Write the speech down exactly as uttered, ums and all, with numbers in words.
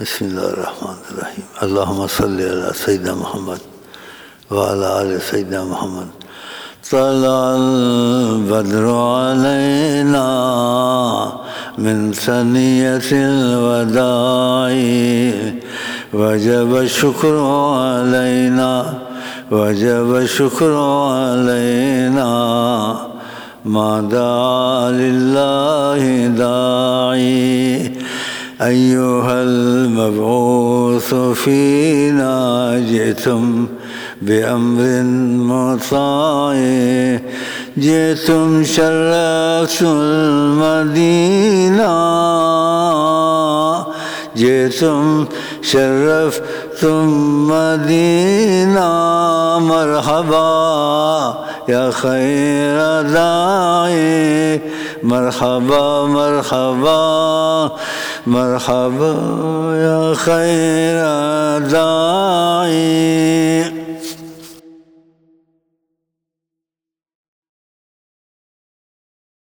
بسم الله الرحمن الرحيم. اللهم صل على سيدنا محمد وعلى آل سيدنا محمد. طلع البدر علينا من ثنية الوداع وجب الشكر علينا وجب الشكر علينا ما دعا لله داعي. أيها المبعوث فينا جئتم بأمر مطاع جئتم شرفتم المدينة جئتم شرفتم مدينة. مرحبا يا خير داعي مرحبا مرحبا مرحبا يا خير داعي.